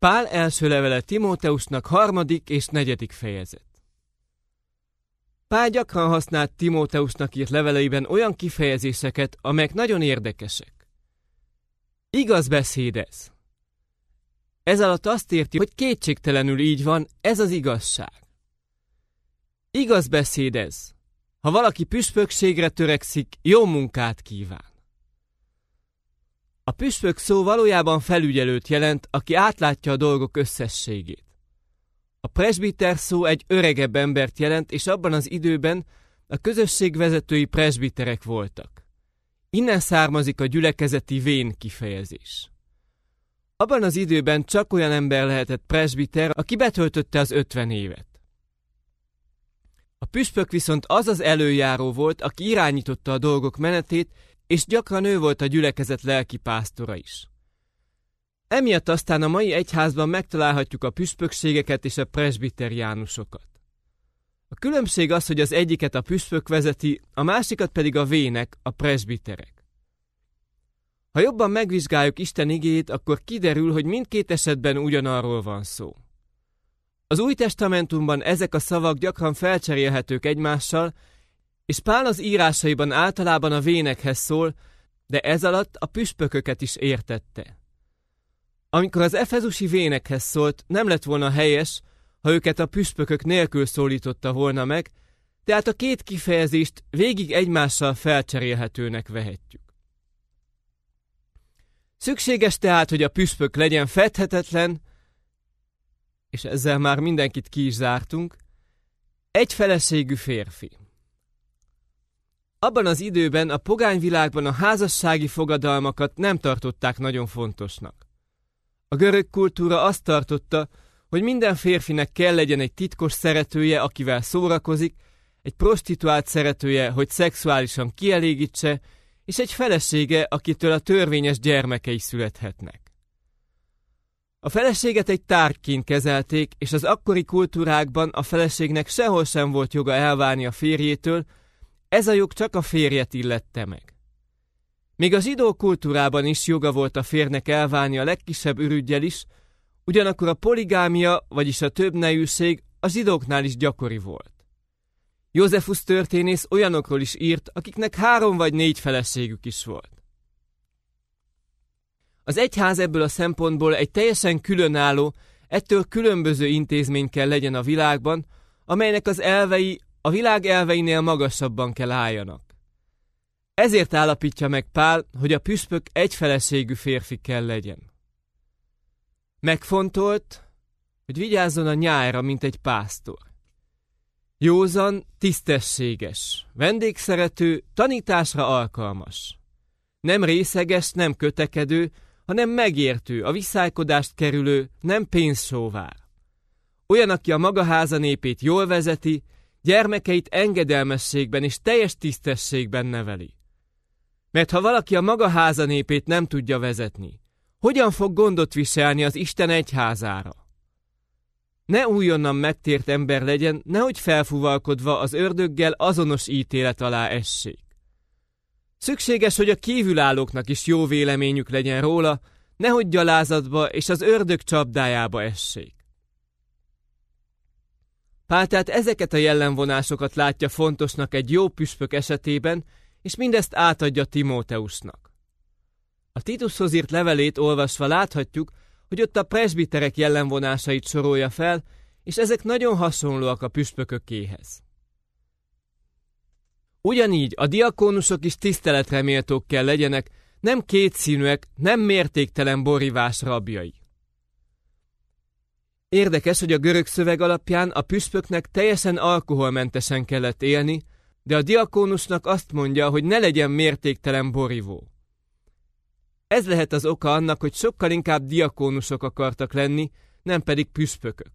Pál első levele Timóteusnak 3. és 4. fejezet. Pál gyakran használt Timóteusnak írt leveleiben olyan kifejezéseket, amelyek nagyon érdekesek. Igaz beszéd ez. Ez alatt azt érti, hogy kétségtelenül így van, ez az igazság. Igaz beszéd ez. Ha valaki püspökségre törekszik, jó munkát kíván. A püspök szó valójában felügyelőt jelent, aki átlátja a dolgok összességét. A presbiter szó egy öregebb embert jelent, és abban az időben a közösség vezetői presbiterek voltak. Innen származik a gyülekezeti vén kifejezés. Abban az időben csak olyan ember lehetett presbiter, aki betöltötte az 50 évet. A püspök viszont az az előjáró volt, aki irányította a dolgok menetét, és gyakran ő volt a gyülekezet lelkipásztora is. Emiatt aztán a mai egyházban megtalálhatjuk a püspökségeket és a presbiteriánusokat. A különbség az, hogy az egyiket a püspök vezeti, a másikat pedig a vének, a presbiterek. Ha jobban megvizsgáljuk Isten igéjét, akkor kiderül, hogy mindkét esetben ugyanarról van szó. Az Új Testamentumban ezek a szavak gyakran felcserélhetők egymással, és Pál az írásaiban általában a vénekhez szól, de ez alatt a püspököket is értette. Amikor az efezusi vénekhez szólt, nem lett volna helyes, ha őket a püspökök nélkül szólította volna meg, tehát a két kifejezést végig egymással felcserélhetőnek vehetjük. Szükséges tehát, hogy a püspök legyen fedhetetlen, és ezzel már mindenkit ki is zártunk, egyfeleségű férfi. Abban az időben a pogányvilágban a házassági fogadalmakat nem tartották nagyon fontosnak. A görög kultúra azt tartotta, hogy minden férfinek kell legyen egy titkos szeretője, akivel szórakozik, egy prostituált szeretője, hogy szexuálisan kielégítse, és egy felesége, akitől a törvényes gyermekei születhetnek. A feleséget egy tárgyként kezelték, és az akkori kultúrákban a feleségnek sehol sem volt joga elválni a férjétől, ez a jog csak a férjet illette meg. Még a zsidó kultúrában is joga volt a férnek elválni a legkisebb ürüggyel is, ugyanakkor a poligámia, vagyis a többnejűség a zsidóknál is gyakori volt. Józefusz történész olyanokról is írt, akiknek 3 vagy 4 feleségük is volt. Az egyház ebből a szempontból egy teljesen különálló, ettől különböző intézmény kell legyen a világban, amelynek az elvei a világ elveinél magasabban kell álljanak. Ezért állapítja meg Pál, hogy a püspök egyfeleségű férfi kell legyen. Megfontolt, hogy vigyázzon a nyájra, mint egy pásztor. Józan, tisztességes, vendégszerető, tanításra alkalmas. Nem részeges, nem kötekedő, hanem megértő, a viszálykodást kerülő, nem pénzsóvár. Olyan, aki a maga háza népét jól vezeti, gyermekeit engedelmességben és teljes tisztességben neveli. Mert ha valaki a maga háza népét nem tudja vezetni, hogyan fog gondot viselni az Isten egyházára? Ne újonnan megtért ember legyen, nehogy felfúvalkodva az ördöggel azonos ítélet alá essék. Szükséges, hogy a kívülállóknak is jó véleményük legyen róla, nehogy gyalázatba és az ördög csapdájába essék. Pál tehát ezeket a jellemvonásokat látja fontosnak egy jó püspök esetében, és mindezt átadja Timóteusnak. A Titushoz írt levelét olvasva láthatjuk, hogy ott a presbiterek jellemvonásait sorolja fel, és ezek nagyon hasonlóak a püspökökéhez. Ugyanígy a diakónusok is tiszteletre méltók kell legyenek, nem kétszínűek, nem mértéktelen borívás rabjai. Érdekes, hogy a görög szöveg alapján a püspöknek teljesen alkoholmentesen kellett élni, de a diakónusnak azt mondja, hogy ne legyen mértéktelen borívó. Ez lehet az oka annak, hogy sokkal inkább diakónusok akartak lenni, nem pedig püspökök.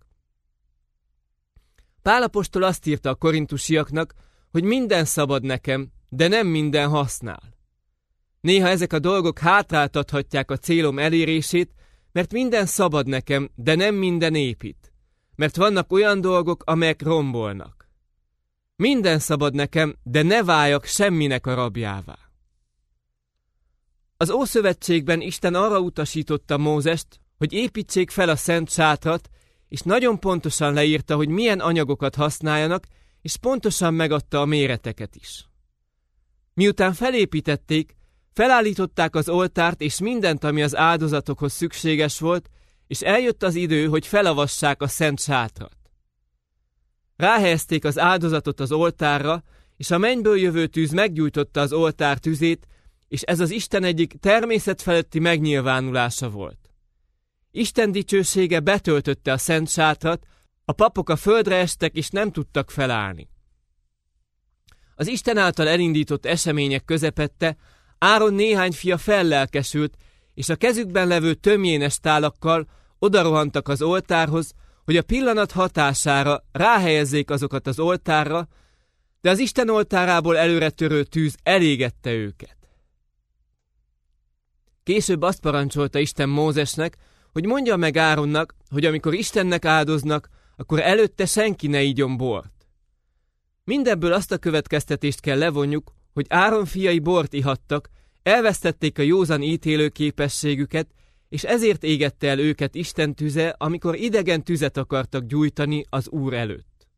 Pál apostol azt írta a korintusiaknak, hogy minden szabad nekem, de nem minden használ. Néha ezek a dolgok hátráltathatják a célom elérését, mert minden szabad nekem, de nem minden épít. Mert vannak olyan dolgok, amelyek rombolnak. Minden szabad nekem, de ne váljak semminek a rabjává. Az Ószövetségben Isten arra utasította Mózest, hogy építsék fel a szent sátrat, és nagyon pontosan leírta, hogy milyen anyagokat használjanak, és pontosan megadta a méreteket is. Miután felépítették, felállították az oltárt és mindent, ami az áldozatokhoz szükséges volt, és eljött az idő, hogy felavassák a szent sátrat. Ráhelyezték az áldozatot az oltárra, és a mennyből jövő tűz meggyújtotta az oltár tüzét, és ez az Isten egyik természetfeletti megnyilvánulása volt. Isten dicsősége betöltötte a szent sátrat, a papok a földre estek, és nem tudtak felállni. Az Isten által elindított események közepette Áron néhány fia fellelkesült, és a kezükben levő tömjénes tálakkal odarohantak az oltárhoz, hogy a pillanat hatására ráhelyezzék azokat az oltárra, de az Isten oltárából előre törő tűz elégette őket. Később azt parancsolta Isten Mózesnek, hogy mondja meg Áronnak, hogy amikor Istennek áldoznak, akkor előtte senki ne igyon bort. Mindebből azt a következtetést kell levonjuk, hogy Áron fiai bort ihattak, elvesztették a józan ítélő képességüket, és ezért égette el őket Isten tüze, amikor idegen tüzet akartak gyújtani az Úr előtt.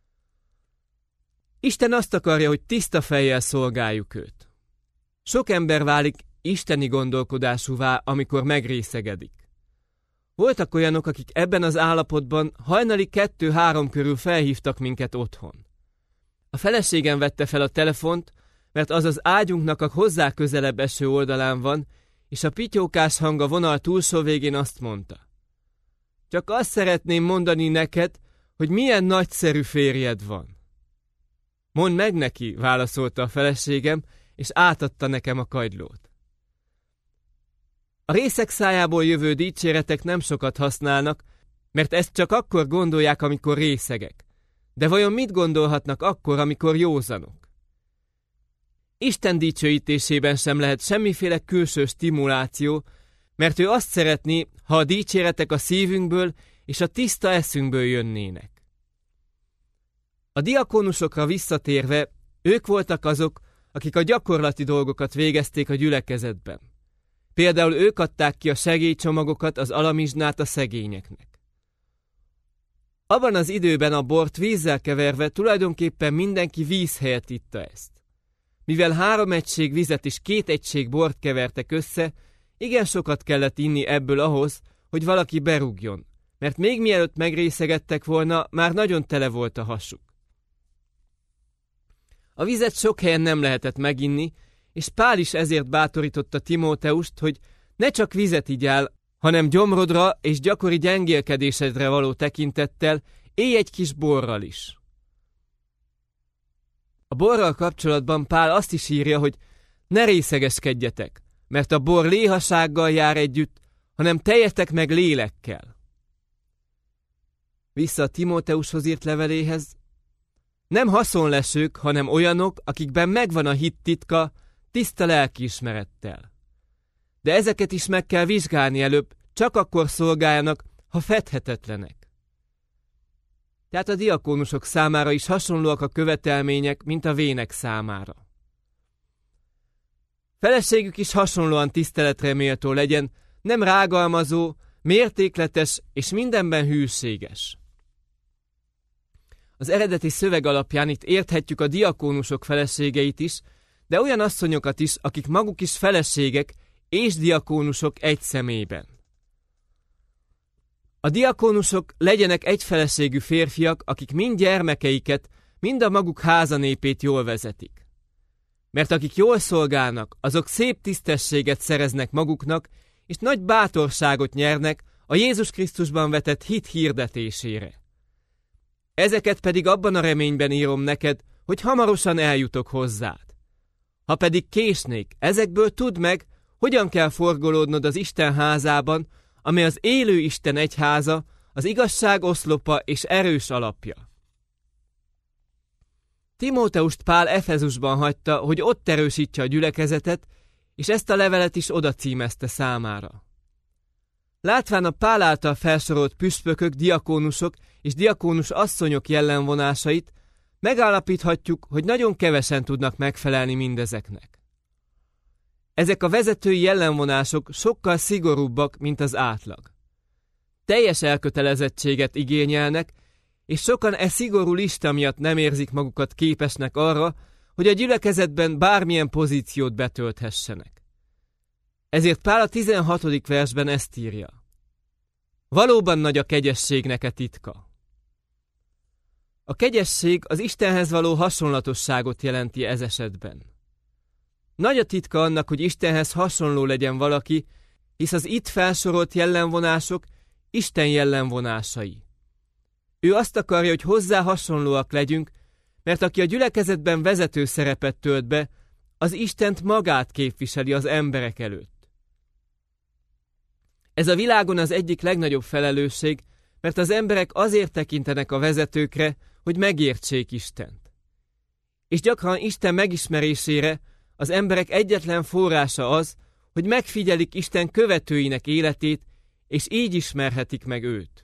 Isten azt akarja, hogy tiszta fejjel szolgáljuk őt. Sok ember válik isteni gondolkodásúvá, amikor megrészegedik. Voltak olyanok, akik ebben az állapotban hajnali 2-3 körül felhívtak minket otthon. A feleségem vette fel a telefont, mert az az ágyunknak a hozzá közelebb eső oldalán van, és a pityókás hang a vonal túlsó végén azt mondta: csak azt szeretném mondani neked, hogy milyen nagyszerű férjed van. Mondd meg neki, válaszolta a feleségem, és átadta nekem a kagylót. A részek szájából jövő dicséretek nem sokat használnak, mert ezt csak akkor gondolják, amikor részegek. De vajon mit gondolhatnak akkor, amikor józanok? Isten dicsőítésében sem lehet semmiféle külső stimuláció, mert ő azt szeretné, ha a dicséretek a szívünkből és a tiszta eszünkből jönnének. A diakónusokra visszatérve, ők voltak azok, akik a gyakorlati dolgokat végezték a gyülekezetben. Például ők adták ki a segélycsomagokat, az alamizsnát a szegényeknek. Abban az időben a bort vízzel keverve tulajdonképpen mindenki víz helyett itta ezt. Mivel 3 egység vizet és 2 egység bort kevertek össze, igen sokat kellett inni ebből ahhoz, hogy valaki berúgjon, mert még mielőtt megrészegettek volna, már nagyon tele volt a hasuk. A vizet sok helyen nem lehetett meginni, és Pál is ezért bátorította Timóteust, hogy ne csak vizet igyál, hanem gyomrodra és gyakori gyengélkedésedre való tekintettel élj egy kis borral is. A borral kapcsolatban Pál azt is írja, hogy ne részegeskedjetek, mert a bor léhasággal jár együtt, hanem teljetek meg lélekkel. Vissza a Timóteushoz írt leveléhez: nem haszonlesők, hanem olyanok, akikben megvan a hit titka, tiszta lelkiismerettel. De ezeket is meg kell vizsgálni előbb, csak akkor szolgáljanak, ha fedhetetlenek. Tehát a diakónusok számára is hasonlóak a követelmények, mint a vének számára. Feleségük is hasonlóan tiszteletre méltó legyen, nem rágalmazó, mértékletes és mindenben hűséges. Az eredeti szöveg alapján itt érthetjük a diakónusok feleségeit is, de olyan asszonyokat is, akik maguk is feleségek és diakónusok egy személyben. A diakónusok legyenek egyfeleségű férfiak, akik mind gyermekeiket, mind a maguk házanépét jól vezetik. Mert akik jól szolgálnak, azok szép tisztességet szereznek maguknak, és nagy bátorságot nyernek a Jézus Krisztusban vetett hit hirdetésére. Ezeket pedig abban a reményben írom neked, hogy hamarosan eljutok hozzád. Ha pedig késnék, ezekből tudd meg, hogyan kell forgolódnod az Isten házában, amely az élő Isten egyháza, az igazság oszlopa és erős alapja. Timóteust Pál Efezusban hagyta, hogy ott erősítse a gyülekezetet, és ezt a levelet is oda címezte számára. Látván a Pál által felsorolt püspökök, diakónusok és diakónus asszonyok jellemvonásait, megállapíthatjuk, hogy nagyon kevesen tudnak megfelelni mindezeknek. Ezek a vezetői jellemvonások sokkal szigorúbbak, mint az átlag. teljes elkötelezettséget igényelnek, és sokan szigorú lista miatt nem érzik magukat képesnek arra, hogy a gyülekezetben bármilyen pozíciót betölthessenek. Ezért Pál a 16. versben ezt írja. Valóban nagy a kegyességnek a titka. A kegyesség az Istenhez való hasonlatosságot jelenti ez esetben. Nagy a titka annak, hogy Istenhez hasonló legyen valaki, hisz az itt felsorolt jellemvonások Isten jellemvonásai. Ő azt akarja, hogy hozzá hasonlóak legyünk, mert aki a gyülekezetben vezető szerepet tölt be, az Istent magát képviseli az emberek előtt. Ez a világon az egyik legnagyobb felelősség, mert az emberek azért tekintenek a vezetőkre, hogy megértsék Istent. És gyakran Isten megismerésére az emberek egyetlen forrása az, hogy megfigyelik Isten követőinek életét, és így ismerhetik meg őt.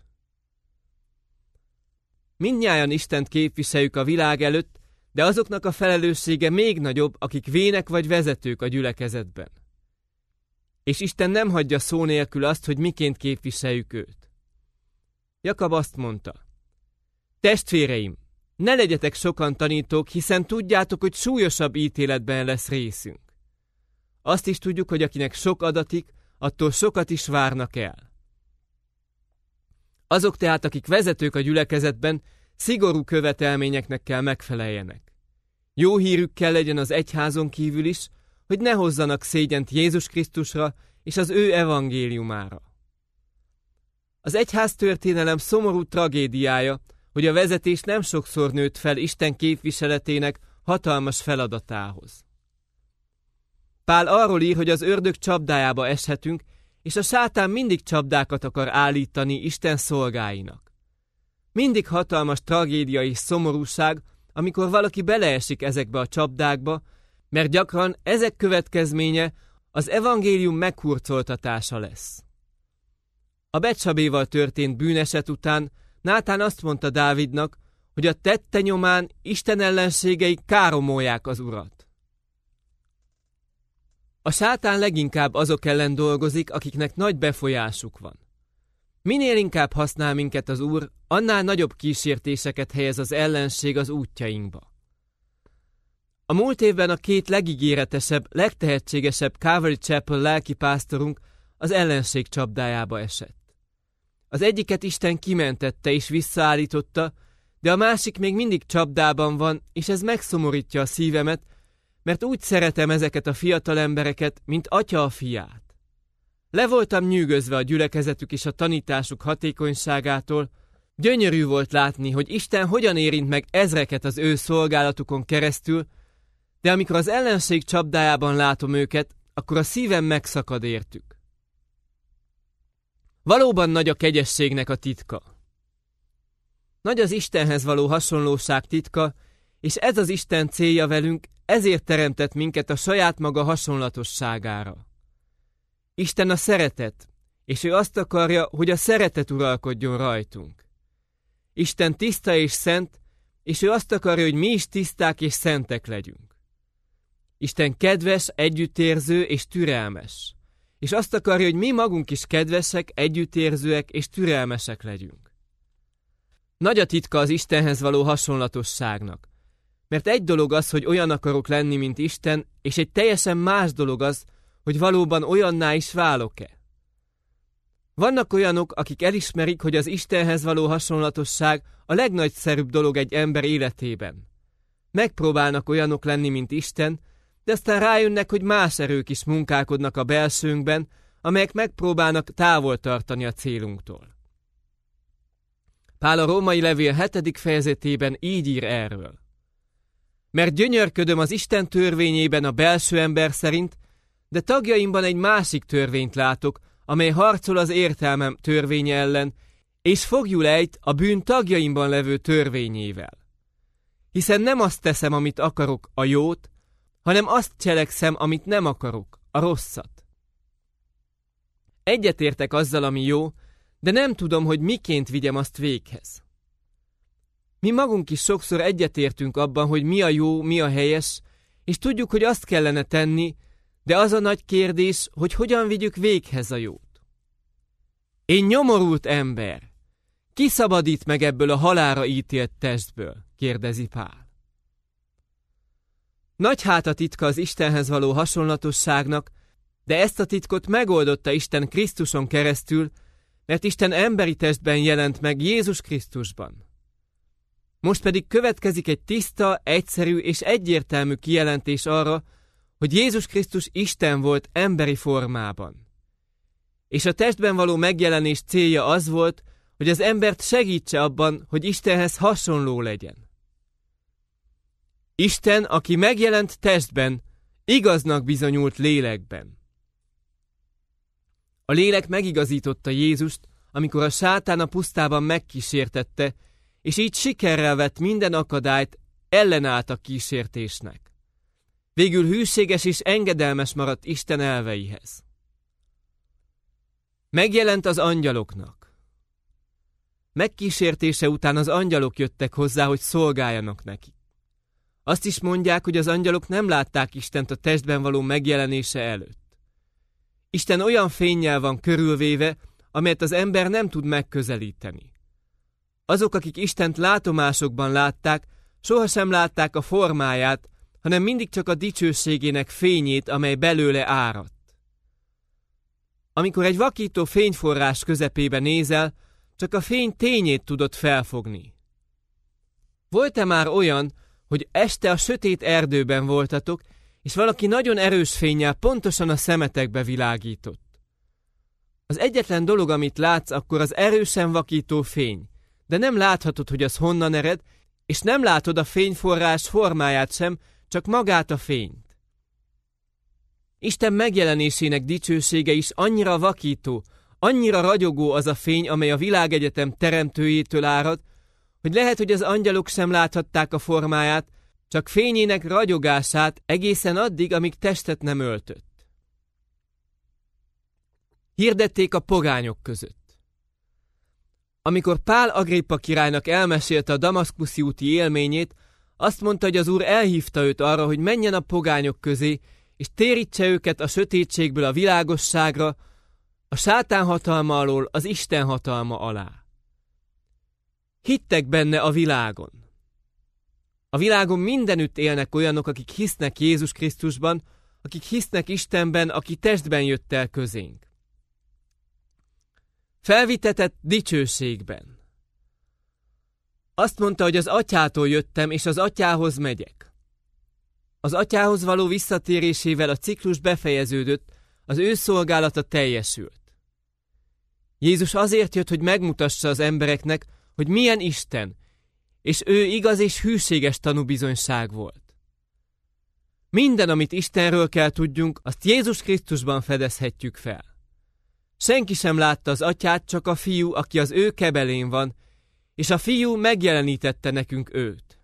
Mindnyájan Istent képviseljük a világ előtt, de azoknak a felelőssége még nagyobb, akik vének vagy vezetők a gyülekezetben. És Isten nem hagyja szó nélkül azt, hogy miként képviseljük őt. Jakab azt mondta, testvéreim, ne legyetek sokan tanítók, hiszen tudjátok, hogy súlyosabb ítéletben lesz részünk. Azt is tudjuk, hogy akinek sok adatik, attól sokat is várnak el. Azok tehát, akik vezetők a gyülekezetben, szigorú követelményeknek kell megfeleljenek. Jó hírük kell legyen az egyházon kívül is, hogy ne hozzanak szégyent Jézus Krisztusra és az ő evangéliumára. Az egyház történelem szomorú tragédiája, hogy a vezetés nem sokszor nőtt fel Isten képviseletének hatalmas feladatához. Pál arról ír, hogy az ördög csapdájába eshetünk, és a sátán mindig csapdákat akar állítani Isten szolgáinak. Mindig hatalmas tragédia és szomorúság, amikor valaki beleesik ezekbe a csapdákba, mert gyakran ezek következménye az evangélium meghurcoltatása lesz. A Betsabéval történt bűneset után Nátán azt mondta Dávidnak, hogy a tette nyomán Isten ellenségei káromolják az Urat. A sátán leginkább azok ellen dolgozik, akiknek nagy befolyásuk van. Minél inkább használ minket az Úr, annál nagyobb kísértéseket helyez az ellenség az útjainkba. A múlt évben a két legígéretesebb, legtehetségesebb Calvary Chapel lelkipásztorunk az ellenség csapdájába esett. Az egyiket Isten kimentette és visszaállította, de a másik még mindig csapdában van, és ez megszomorítja a szívemet, mert úgy szeretem ezeket a fiatal embereket, mint atya a fiát. Le voltam nyűgözve a gyülekezetük és a tanításuk hatékonyságától, gyönyörű volt látni, hogy Isten hogyan érint meg ezreket az ő szolgálatukon keresztül, de amikor az ellenség csapdájában látom őket, akkor a szívem megszakad értük. Valóban nagy a kegyességnek a titka. Nagy az Istenhez való hasonlóság titka, és ez az Isten célja velünk, ezért teremtett minket a saját maga hasonlatosságára. Isten a szeretet, és ő azt akarja, hogy a szeretet uralkodjon rajtunk. Isten tiszta és szent, és ő azt akarja, hogy mi is tiszták és szentek legyünk. Isten kedves, együttérző és türelmes, és azt akarja, hogy mi magunk is kedvesek, együttérzőek és türelmesek legyünk. Nagy a titka az Istenhez való hasonlatosságnak, mert egy dolog az, hogy olyan akarok lenni, mint Isten, és egy teljesen más dolog az, hogy valóban olyanná is válok-e. Vannak olyanok, akik elismerik, hogy az Istenhez való hasonlatosság a legnagyszerűbb dolog egy ember életében. Megpróbálnak olyanok lenni, mint Isten, de aztán rájönnek, hogy más erők is munkálkodnak a belsőnkben, amelyek megpróbálnak távol tartani a célunktól. Pál a római levél 7. fejezetében így ír erről. Mert gyönyörködöm az Isten törvényében a belső ember szerint, de tagjaimban egy másik törvényt látok, amely harcol az értelmem törvénye ellen, és fogjul ejt a bűn tagjaimban levő törvényével. Hiszen nem azt teszem, amit akarok, a jót, hanem azt cselekszem, amit nem akarok, a rosszat. Egyetértek azzal, ami jó, de nem tudom, hogy miként vigyem azt véghez. Mi magunk is sokszor egyetértünk abban, hogy mi a jó, mi a helyes, és tudjuk, hogy azt kellene tenni, de az a nagy kérdés, hogy hogyan vigyük véghez a jót. Én nyomorult ember, ki szabadít meg ebből a halálra ítélt testből? Kérdezi Pál. Nagy hát a titka az Istenhez való hasonlatosságnak, de ezt a titkot megoldotta Isten Krisztuson keresztül, mert Isten emberi testben jelent meg Jézus Krisztusban. Most pedig következik egy tiszta, egyszerű és egyértelmű kijelentés arra, hogy Jézus Krisztus Isten volt emberi formában. És a testben való megjelenés célja az volt, hogy az embert segítse abban, hogy Istenhez hasonló legyen. Isten, aki megjelent testben, igaznak bizonyult lélekben. A lélek megigazította Jézust, amikor a sátán a pusztában megkísértette, és így sikerrel vett minden akadályt, ellenállt a kísértésnek. Végül hűséges és engedelmes maradt Isten elveihez. Megjelent az angyaloknak. Megkísértése után az angyalok jöttek hozzá, hogy szolgáljanak neki. Azt is mondják, hogy az angyalok nem látták Istent a testben való megjelenése előtt. Isten olyan fénnyel van körülvéve, amelyet az ember nem tud megközelíteni. Azok, akik Istent látomásokban látták, sohasem látták a formáját, hanem mindig csak a dicsőségének fényét, amely belőle áradt. Amikor egy vakító fényforrás közepébe nézel, csak a fény tényét tudod felfogni. Volt-e már olyan, hogy este a sötét erdőben voltatok, és valaki nagyon erős fénnyel pontosan a szemetekbe világított? Az egyetlen dolog, amit látsz, akkor az erősen vakító fény, de nem láthatod, hogy az honnan ered, és nem látod a fényforrás formáját sem, csak magát a fényt. Isten megjelenésének dicsősége is annyira vakító, annyira ragyogó az a fény, amely a világegyetem teremtőjétől árad, hogy lehet, hogy az angyalok sem láthatták a formáját, csak fényének ragyogását egészen addig, amíg testet nem öltött. Hirdették a pogányok között. Amikor Pál Agrippa királynak elmesélte a damaszkuszi úti élményét, azt mondta, hogy az Úr elhívta őt arra, hogy menjen a pogányok közé, és térítse őket a sötétségből a világosságra, a sátán hatalma alól az Isten hatalma alá. Hittek benne a világon. A világon mindenütt élnek olyanok, akik hisznek Jézus Krisztusban, akik hisznek Istenben, aki testben jött el közénk. Felvitetett dicsőségben. Azt mondta, hogy az Atyától jöttem, és az Atyához megyek. Az Atyához való visszatérésével a ciklus befejeződött, az ő szolgálata teljesült. Jézus azért jött, hogy megmutassa az embereknek, hogy milyen Isten, és ő igaz és hűséges tanúbizonyság volt. Minden, amit Istenről kell tudjunk, azt Jézus Krisztusban fedezhetjük fel. Senki sem látta az Atyát, csak a Fiú, aki az ő kebelén van, és a Fiú megjelenítette nekünk őt.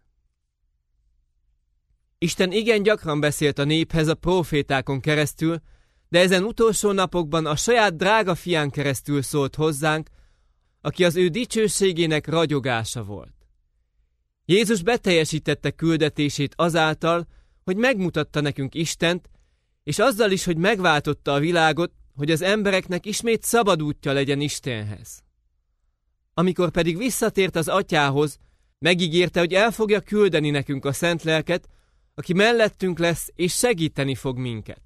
Isten igen gyakran beszélt a néphez a prófétákon keresztül, de ezen utolsó napokban a saját drága fián keresztül szólt hozzánk, aki az ő dicsőségének ragyogása volt. Jézus beteljesítette küldetését azáltal, hogy megmutatta nekünk Istent, és azzal is, hogy megváltotta a világot, hogy az embereknek ismét szabad útja legyen Istenhez. Amikor pedig visszatért az Atyához, megígérte, hogy el fogja küldeni nekünk a Szent Lelket, aki mellettünk lesz és segíteni fog minket.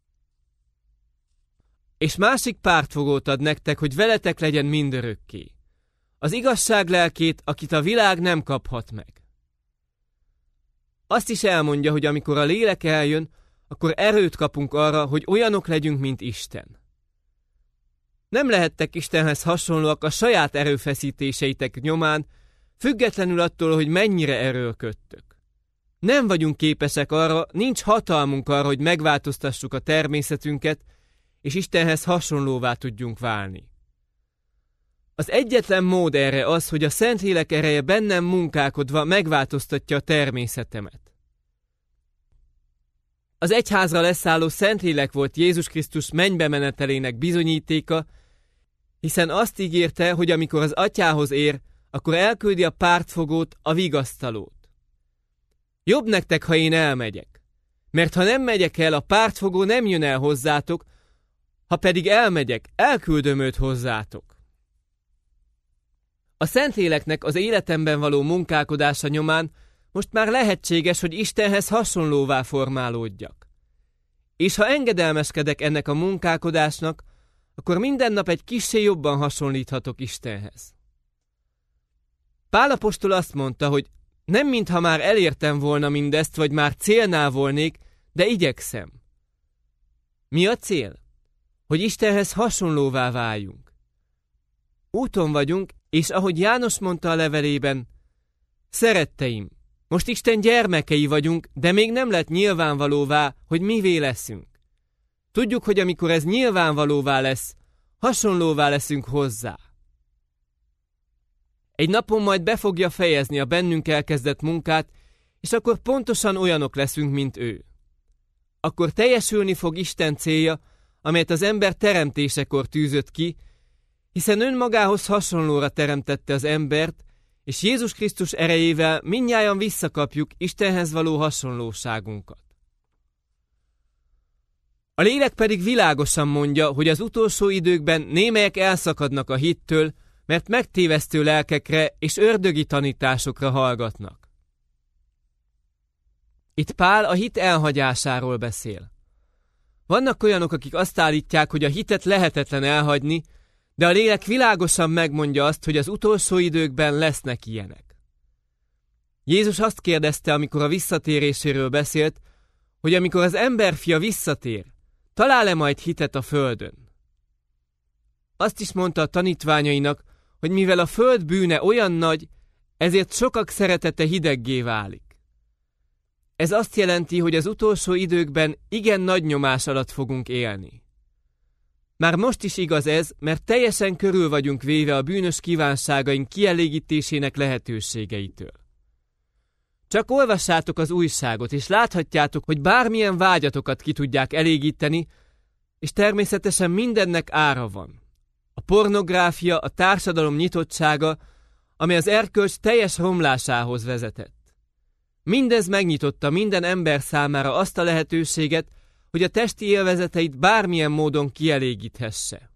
És másik pártfogót ad nektek, hogy veletek legyen mindörökké. Az igazság lelkét, akit a világ nem kaphat meg. Azt is elmondja, hogy amikor a lélek eljön, akkor erőt kapunk arra, hogy olyanok legyünk, mint Isten. Nem lehettek Istenhez hasonlóak a saját erőfeszítéseitek nyomán, függetlenül attól, hogy mennyire erőlködtök. Nem vagyunk képesek arra, nincs hatalmunk arra, hogy megváltoztassuk a természetünket, és Istenhez hasonlóvá tudjunk válni. Az egyetlen mód erre az, hogy a Szentlélek ereje bennem munkálkodva megváltoztatja a természetemet. Az egyházra leszálló Szentlélek volt Jézus Krisztus mennybe menetelének bizonyítéka, hiszen azt ígérte, hogy amikor az Atyához ér, akkor elküldi a pártfogót, a vigasztalót. Jobb nektek, ha én elmegyek, mert ha nem megyek el, a pártfogó nem jön el hozzátok, ha pedig elmegyek, elküldöm őt hozzátok. A Szentléleknek az életemben való munkálkodása nyomán most már lehetséges, hogy Istenhez hasonlóvá formálódjak. És ha engedelmeskedek ennek a munkálkodásnak, akkor minden nap egy kissé jobban hasonlíthatok Istenhez. Pál apostol azt mondta, hogy nem mintha már elértem volna mindezt, vagy már célnál volnék, de igyekszem. Mi a cél? Hogy Istenhez hasonlóvá váljunk. Úton vagyunk, és ahogy János mondta a levelében, szeretteim, most Isten gyermekei vagyunk, de még nem lett nyilvánvalóvá, hogy mivé leszünk. Tudjuk, hogy amikor ez nyilvánvalóvá lesz, hasonlóvá leszünk hozzá. Egy napon majd be fogja fejezni a bennünk elkezdett munkát, és akkor pontosan olyanok leszünk, mint ő. Akkor teljesülni fog Isten célja, amelyet az ember teremtésekor tűzött ki, hiszen önmagához hasonlóra teremtette az embert, és Jézus Krisztus erejével mindnyájan visszakapjuk Istenhez való hasonlóságunkat. A lélek pedig világosan mondja, hogy az utolsó időkben némelyek elszakadnak a hittől, mert megtévesztő lelkekre és ördögi tanításokra hallgatnak. Itt Pál a hit elhagyásáról beszél. Vannak olyanok, akik azt állítják, hogy a hitet lehetetlen elhagyni, de a lélek világosan megmondja azt, hogy az utolsó időkben lesznek ilyenek. Jézus azt kérdezte, amikor a visszatéréséről beszélt, hogy amikor az emberfia visszatér, talál-e majd hitet a földön? Azt is mondta a tanítványainak, hogy mivel a föld bűne olyan nagy, ezért sokak szeretete hideggé válik. Ez azt jelenti, hogy az utolsó időkben igen nagy nyomás alatt fogunk élni. Már most is igaz ez, mert teljesen körül vagyunk véve a bűnös kívánságaink kielégítésének lehetőségeitől. Csak olvassátok az újságot, és láthatjátok, hogy bármilyen vágyatokat ki tudják elégíteni, és természetesen mindennek ára van. A pornográfia, a társadalom nyitottsága, ami az erkölcs teljes romlásához vezetett. Mindez megnyitotta minden ember számára azt a lehetőséget, hogy a testi élvezeteit bármilyen módon kielégíthesse.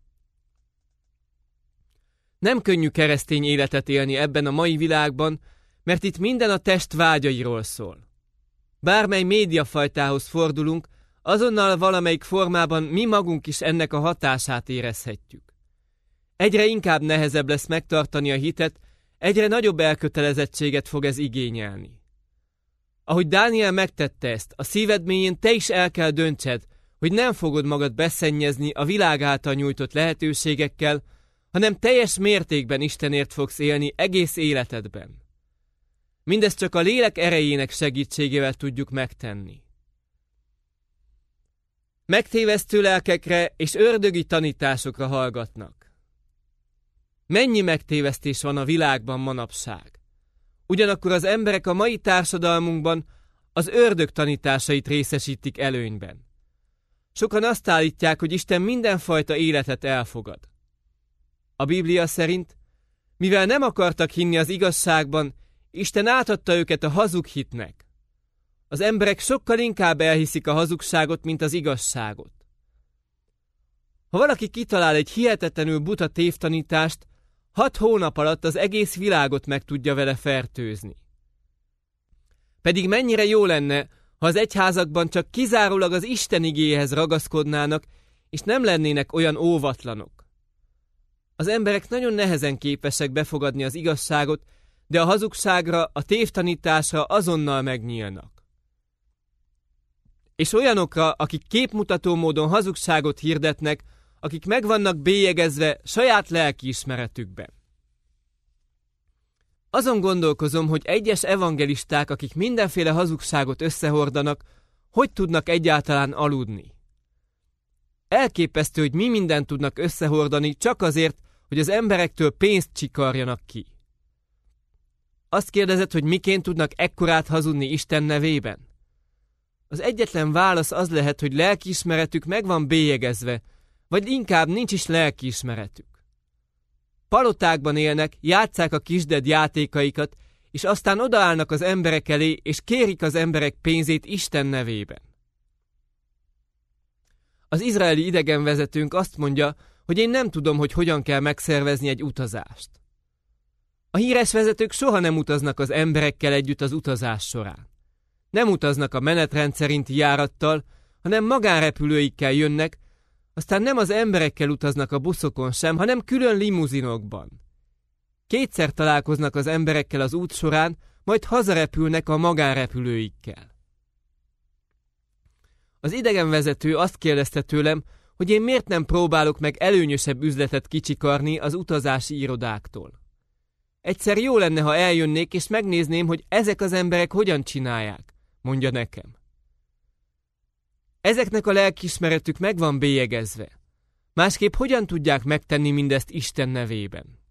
Nem könnyű keresztény életet élni ebben a mai világban, mert itt minden a test vágyairól szól. Bármely médiafajtához fordulunk, azonnal valamelyik formában mi magunk is ennek a hatását érezhetjük. Egyre inkább nehezebb lesz megtartani a hitet, egyre nagyobb elkötelezettséget fog ez igényelni. Ahogy Dániel megtette ezt, a szíved mélyén te is el kell döntsed, hogy nem fogod magad beszennyezni a világ által nyújtott lehetőségekkel, hanem teljes mértékben Istenért fogsz élni egész életedben. Mindezt csak a lélek erejének segítségével tudjuk megtenni. Megtévesztő lelkekre és ördögi tanításokra hallgatnak. Mennyi megtévesztés van a világban manapság? Ugyanakkor az emberek a mai társadalmunkban az ördög tanításait részesítik előnyben. Sokan azt állítják, hogy Isten mindenfajta életet elfogad. A Biblia szerint, mivel nem akartak hinni az igazságban, Isten átadta őket a hazug hitnek. Az emberek sokkal inkább elhiszik a hazugságot, mint az igazságot. Ha valaki kitalál egy hihetetlenül buta tévtanítást, 6 hónap alatt az egész világot meg tudja vele fertőzni. Pedig mennyire jó lenne, ha az egyházakban csak kizárólag az Isten igéjéhez ragaszkodnának, és nem lennének olyan óvatlanok. Az emberek nagyon nehezen képesek befogadni az igazságot, de a hazugságra, a tévtanításra azonnal megnyílnak. És olyanokra, akik képmutató módon hazugságot hirdetnek, akik meg vannak bélyegezve saját lelkiismeretükben. Azon gondolkozom, hogy egyes evangelisták, akik mindenféle hazugságot összehordanak, hogy tudnak egyáltalán aludni. Elképesztő, hogy mi mindent tudnak összehordani csak azért, hogy az emberektől pénzt csikarjanak ki. Azt kérdezed, hogy miként tudnak ekkorát hazudni Isten nevében? Az egyetlen válasz az lehet, hogy lelkiismeretük meg van bélyegezve, vagy inkább nincs is lelkiismeretük. Palotákban élnek, játsszák a kisded játékaikat, és aztán odaállnak az emberek elé, és kérik az emberek pénzét Isten nevében. Az izraeli idegenvezetőnk azt mondja, hogy én nem tudom, hogy hogyan kell megszervezni egy utazást. A híres vezetők soha nem utaznak az emberekkel együtt az utazás során. Nem utaznak a menetrend szerinti járattal, hanem magánrepülőikkel jönnek, aztán nem az emberekkel utaznak a buszokon sem, hanem külön limuzinokban. Kétszer találkoznak az emberekkel az út során, majd hazarepülnek a magánrepülőikkel. Az idegenvezető azt kérdezte tőlem, hogy én miért nem próbálok meg előnyösebb üzletet kicsikarni az utazási irodáktól. Egyszer jó lenne, ha eljönnék, és megnézném, hogy ezek az emberek hogyan csinálják, mondja nekem. Ezeknek a lelkiismeretük meg van bélyegezve. Másképp hogyan tudják megtenni mindezt Isten nevében?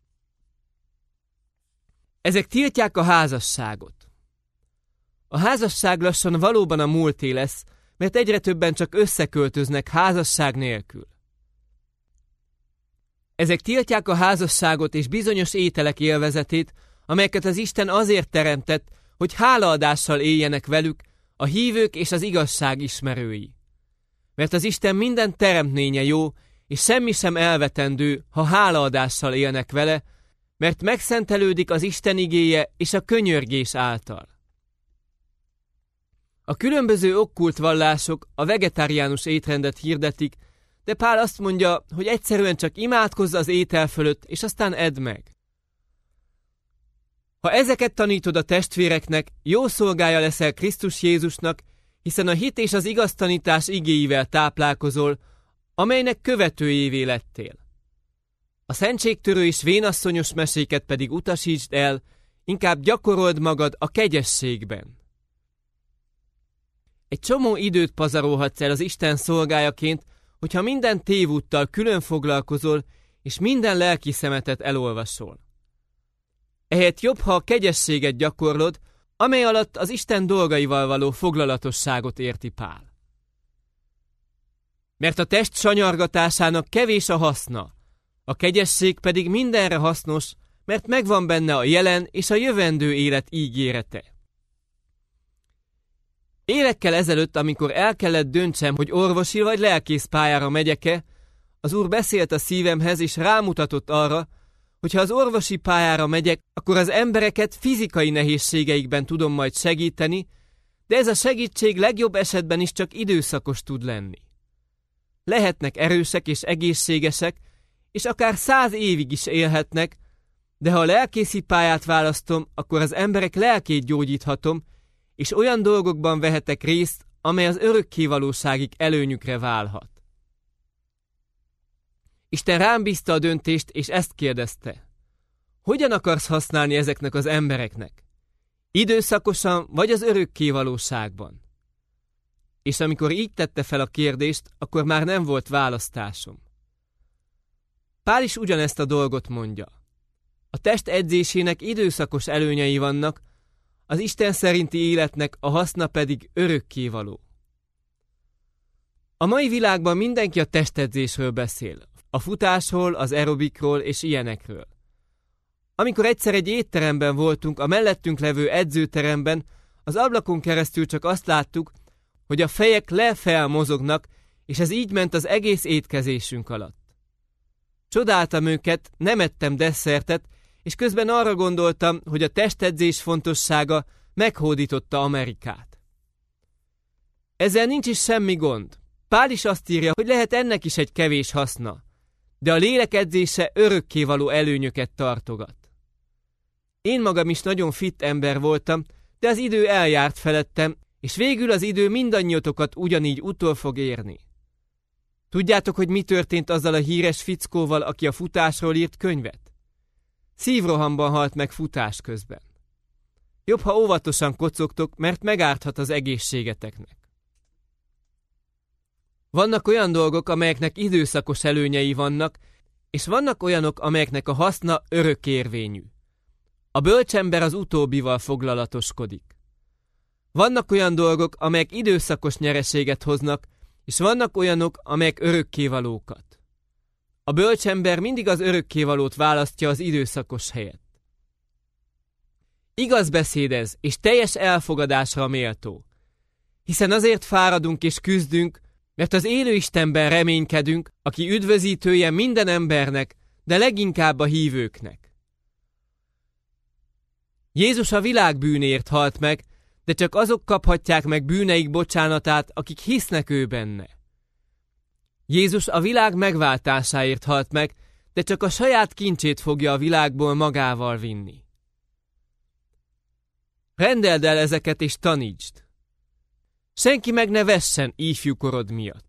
Ezek tiltják a házasságot. A házasság lassan valóban a múlté lesz, mert egyre többen csak összeköltöznek házasság nélkül. Ezek tiltják a házasságot és bizonyos ételek élvezetét, amelyeket az Isten azért teremtett, hogy hálaadással éljenek velük a hívők és az igazság ismerői. Mert az Isten minden teremtménye jó, és semmi sem elvetendő, ha hálaadással élnek vele, mert megszentelődik az Isten igéje és a könyörgés által. A különböző okkult vallások a vegetáriánus étrendet hirdetik, de Pál azt mondja, hogy egyszerűen csak imádkozz az étel fölött, és aztán edd meg. Ha ezeket tanítod a testvéreknek, jó szolgája leszel Krisztus Jézusnak, hiszen a hit és az igaz tanítás igéivel táplálkozol, amelynek követőjévé lettél. A szentségtörő és vénasszonyos meséket pedig utasítsd el, inkább gyakorold magad a kegyességben. Egy csomó időt pazarolhatsz el az Isten szolgájaként, hogyha minden tévúttal külön foglalkozol, és minden lelki szemetet elolvasol. Ehelyett jobb, ha a kegyességet gyakorlod, amely alatt az Isten dolgaival való foglalatosságot érti Pál. Mert a test sanyargatásának kevés a haszna, a kegyesség pedig mindenre hasznos, mert megvan benne a jelen és a jövendő élet ígérete. Évekkel ezelőtt, amikor el kellett döntsem, hogy orvosi vagy lelkész pályára megyek-e, az Úr beszélt a szívemhez és rámutatott arra, hogy ha az orvosi pályára megyek, akkor az embereket fizikai nehézségeikben tudom majd segíteni, de ez a segítség legjobb esetben is csak időszakos tud lenni. Lehetnek erősek és egészségesek, és akár 100 évig is élhetnek, de ha a lelkészi pályát választom, akkor az emberek lelkét gyógyíthatom, és olyan dolgokban vehetek részt, amely az örökkévalóságig előnyükre válhat. Isten rám bízta a döntést, és ezt kérdezte. Hogyan akarsz használni ezeknek az embereknek? Időszakosan, vagy az örökkévalóságban? És amikor így tette fel a kérdést, akkor már nem volt választásom. Pál is ugyanezt a dolgot mondja. A test edzésének időszakos előnyei vannak, az Isten szerinti életnek a haszna pedig örökkévaló. A mai világban mindenki a testedzésről beszél, a futásról, az aerobikról és ilyenekről. Amikor egyszer egy étteremben voltunk, a mellettünk levő edzőteremben, az ablakon keresztül csak azt láttuk, hogy a fejek le-fel mozognak, és ez így ment az egész étkezésünk alatt. Csodáltam őket, nem ettem desszertet, és közben arra gondoltam, hogy a testedzés fontossága meghódította Amerikát. Ezzel nincs is semmi gond. Pál is azt írja, hogy lehet ennek is egy kevés haszna, de a lélek edzése örökkévaló előnyöket tartogat. Én magam is nagyon fit ember voltam, de az idő eljárt felettem, és végül az idő mindannyiótokat ugyanígy utol fog érni. Tudjátok, hogy mi történt azzal a híres fickóval, aki a futásról írt könyvet? Szívrohamban halt meg futás közben. Jobb, ha óvatosan kocogtok, mert megárthat az egészségeteknek. Vannak olyan dolgok, amelyeknek időszakos előnyei vannak, és vannak olyanok, amelyeknek a haszna örökérvényű. A bölcsember az utóbbival foglalatoskodik. Vannak olyan dolgok, amelyek időszakos nyereséget hoznak, és vannak olyanok, amelyek örökkévalókat. A bölcsember mindig az örökkévalót választja az időszakos helyett. Igaz beszéd ez, és teljes elfogadásra méltó. Hiszen azért fáradunk és küzdünk, mert az élő Istenben reménykedünk, aki üdvözítője minden embernek, de leginkább a hívőknek. Jézus a világ bűnért halt meg, de csak azok kaphatják meg bűneik bocsánatát, akik hisznek ő benne. Jézus a világ megváltásáért halt meg, de csak a saját kincsét fogja a világból magával vinni. Rendeld el ezeket és tanítsd. Senki meg ne vessen ifjú korod miatt.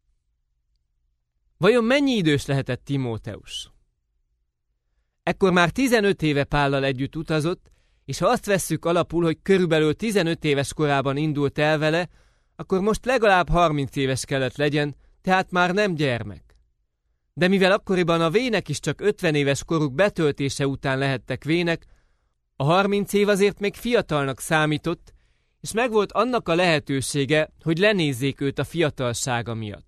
Vajon mennyi idős lehetett Timóteus? Ekkor már 15 éve Pállal együtt utazott, és ha azt vesszük alapul, hogy körülbelül 15 éves korában indult el vele, akkor most legalább 30 éves kellett legyen, tehát már nem gyermek. De mivel akkoriban a vének is csak 50 éves koruk betöltése után lehettek vének, a 30 év azért még fiatalnak számított, és megvolt annak a lehetősége, hogy lenézzék őt a fiatalsága miatt.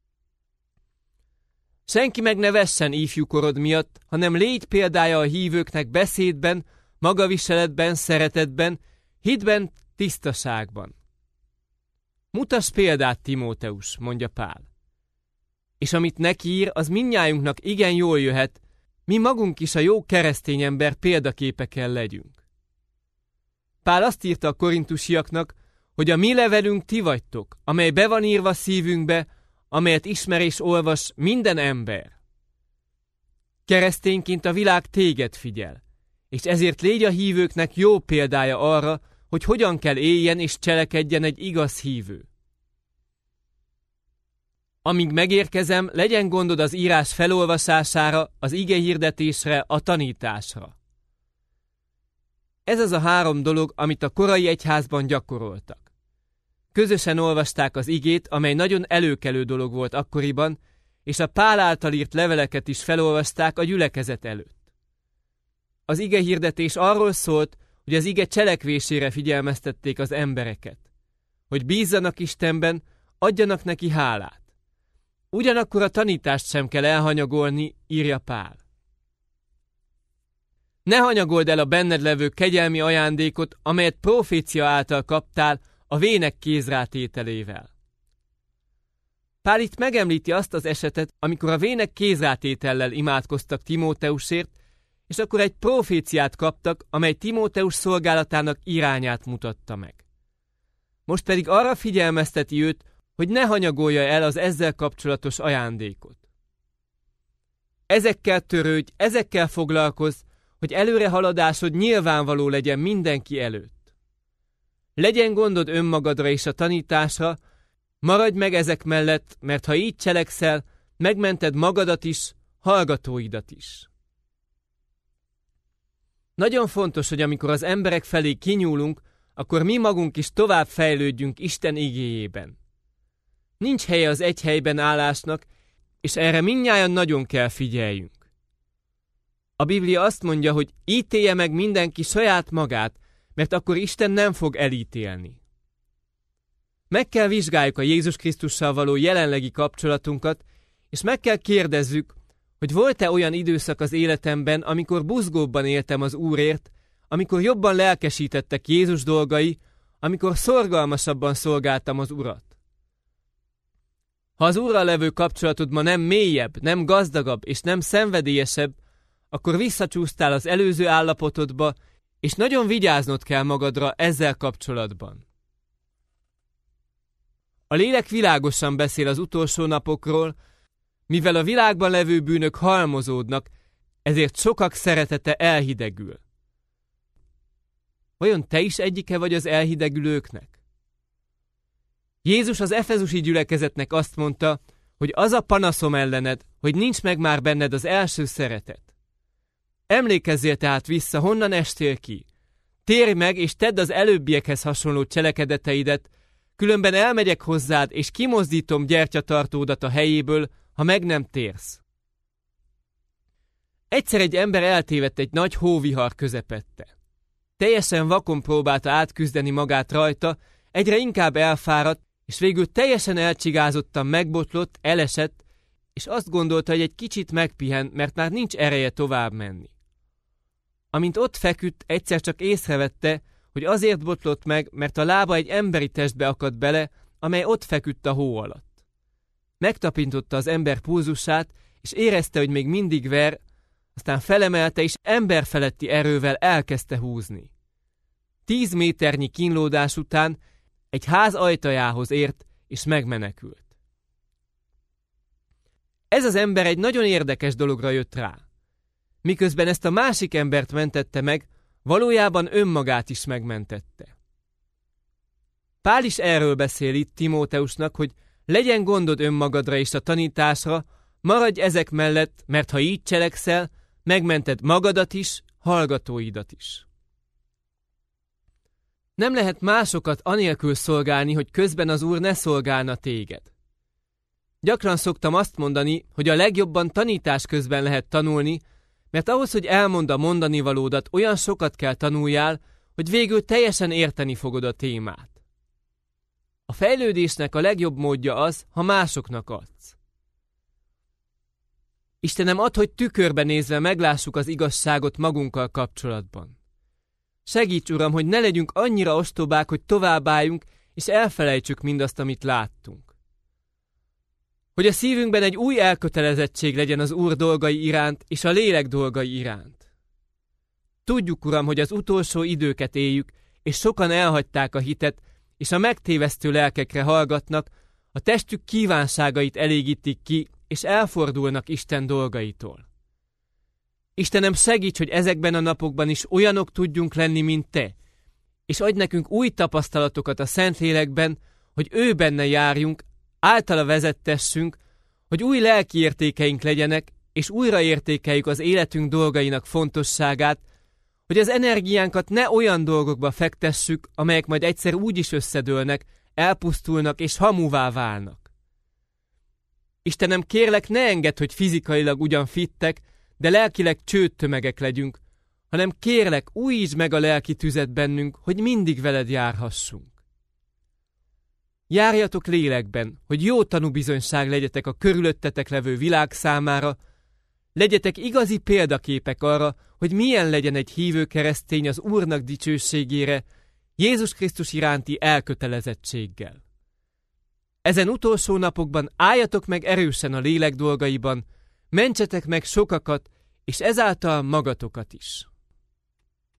Senki meg ne vessen ifjú korod miatt, hanem légy példája a hívőknek beszédben, magaviseletben, szeretetben, hitben, tisztaságban. Mutass példát, Timóteus, mondja Pál. És amit neki ír, az mindnyájunknak igen jól jöhet, mi magunk is a jó keresztény ember példaképekkel legyünk. Pál azt írta a korintusiaknak, hogy a mi levelünk ti vagytok, amely be van írva szívünkbe, amelyet ismer és olvas minden ember. Keresztényként a világ téged figyel, és ezért légy a hívőknek jó példája arra, hogy hogyan kell éljen és cselekedjen egy igaz hívő. Amíg megérkezem, legyen gondod az írás felolvasására, az ige hirdetésre, a tanításra. Ez az a 3 dolog, amit a korai egyházban gyakoroltak. Közösen olvasták az igét, amely nagyon előkelő dolog volt akkoriban, és a Pál által írt leveleket is felolvasták a gyülekezet előtt. Az ige hirdetés arról szólt, hogy az ige cselekvésére figyelmeztették az embereket, hogy bízzanak Istenben, adjanak neki hálát. Ugyanakkor a tanítást sem kell elhanyagolni, írja Pál. Ne hanyagold el a benned levő kegyelmi ajándékot, amelyet profécia által kaptál a vének kézrátételével. Pál itt megemlíti azt az esetet, amikor a vének kézrátétellel imádkoztak Timóteusért, és akkor egy proféciát kaptak, amely Timóteus szolgálatának irányát mutatta meg. Most pedig arra figyelmezteti őt, hogy ne hanyagolja el az ezzel kapcsolatos ajándékot. Ezekkel törődj, ezekkel foglalkozz, hogy előrehaladásod nyilvánvaló legyen mindenki előtt. Legyen gondod önmagadra és a tanításra, maradj meg ezek mellett, mert ha így cselekszel, megmented magadat is, hallgatóidat is. Nagyon fontos, hogy amikor az emberek felé kinyúlunk, akkor mi magunk is tovább fejlődjünk Isten igéjében. Nincs helye az egy helyben állásnak, és erre mindnyájan nagyon kell figyeljünk. A Biblia azt mondja, hogy ítélje meg mindenki saját magát, mert akkor Isten nem fog elítélni. Meg kell vizsgáljuk a Jézus Krisztussal való jelenlegi kapcsolatunkat, és meg kell kérdezzük, hogy volt-e olyan időszak az életemben, amikor buzgóbban éltem az Úrért, amikor jobban lelkesítettek Jézus dolgai, amikor szorgalmasabban szolgáltam az Urat. Ha az Úrral levő kapcsolatod ma nem mélyebb, nem gazdagabb és nem szenvedélyesebb, akkor visszacsúsztál az előző állapotodba, és nagyon vigyáznod kell magadra ezzel kapcsolatban. A lélek világosan beszél az utolsó napokról, mivel a világban levő bűnök halmozódnak, ezért sokak szeretete elhidegül. Vajon te is egyike vagy az elhidegülőknek? Jézus az efezusi gyülekezetnek azt mondta, hogy az a panaszom ellened, hogy nincs meg már benned az első szeretet. Emlékezzél tehát vissza, honnan estél ki. Térj meg, és tedd az előbbiekhez hasonló cselekedeteidet, különben elmegyek hozzád, és kimozdítom gyertyatartódat a helyéből, ha meg nem térsz. Egyszer egy ember eltévedt egy nagy hóvihar közepette. Teljesen vakon próbálta átküzdeni magát rajta, egyre inkább elfáradt, és végül teljesen elcsigázottan megbotlott, elesett, és azt gondolta, hogy egy kicsit megpihen, mert már nincs ereje tovább menni. Amint ott feküdt, egyszer csak észrevette, hogy azért botlott meg, mert a lába egy emberi testbe akadt bele, amely ott feküdt a hó alatt. Megtapintotta az ember pulzusát, és érezte, hogy még mindig ver, aztán felemelte, és emberfeletti erővel elkezdte húzni. 10 méternyi kínlódás után egy ház ajtajához ért, és megmenekült. Ez az ember egy nagyon érdekes dologra jött rá. Miközben ezt a másik embert mentette meg, valójában önmagát is megmentette. Pál is erről beszél itt Timóteusnak, hogy legyen gondod önmagadra és a tanításra, maradj ezek mellett, mert ha így cselekszel, megmented magadat is, hallgatóidat is. Nem lehet másokat anélkül szolgálni, hogy közben az Úr ne szolgálna téged. Gyakran szoktam azt mondani, hogy a legjobban tanítás közben lehet tanulni, mert ahhoz, hogy elmondd a mondanivalódat, olyan sokat kell tanuljál, hogy végül teljesen érteni fogod a témát. A fejlődésnek a legjobb módja az, ha másoknak adsz. Istenem, add, hogy tükörbe nézve meglássuk az igazságot magunkkal kapcsolatban. Segíts, Uram, hogy ne legyünk annyira ostobák, hogy továbbálljunk, és elfelejtsük mindazt, amit láttunk. Hogy a szívünkben egy új elkötelezettség legyen az Úr dolgai iránt, és a lélek dolgai iránt. Tudjuk, Uram, hogy az utolsó időket éljük, és sokan elhagyták a hitet, és a megtévesztő lelkekre hallgatnak, a testük kívánságait elégítik ki, és elfordulnak Isten dolgaitól. Istenem, segíts, hogy ezekben a napokban is olyanok tudjunk lenni, mint Te, és adj nekünk új tapasztalatokat a Szentlélekben, hogy ő benne járjunk, általa vezettessünk, hogy új lelki értékeink legyenek, és újra értékeljük az életünk dolgainak fontosságát, hogy az energiánkat ne olyan dolgokba fektessük, amelyek majd egyszer úgy is összedőlnek, elpusztulnak és hamuvá válnak. Istenem, kérlek, ne engedd, hogy fizikailag ugyan fittek, de lelkileg csődtömegek legyünk, hanem kérlek, újítsd meg a lelki tüzet bennünk, hogy mindig veled járhassunk. Járjatok lélekben, hogy jó tanúbizonyság legyetek a körülöttetek levő világ számára, legyetek igazi példaképek arra, hogy milyen legyen egy hívő keresztény az Úrnak dicsőségére, Jézus Krisztus iránti elkötelezettséggel. Ezen utolsó napokban álljatok meg erősen a lélek dolgaiban, mentsetek meg sokakat, és ezáltal magatokat is.